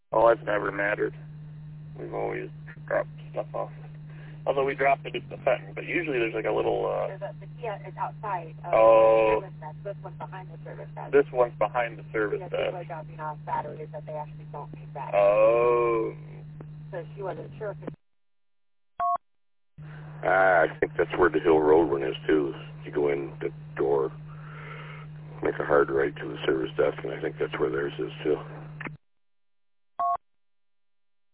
Oh, it's never mattered. We've always dropped stuff off. Although we dropped it at the Fenton, but usually there's like a little, the Kia is outside of oh, the service desk. This one's behind the service desk. This one's behind the service desk. People are dropping off batteries that they actually don't need batteries. Oh. So she wasn't sure. I think that's where the Hill Road one is, too. You go in the door, make a hard right to the service desk, and I think that's where theirs is, too.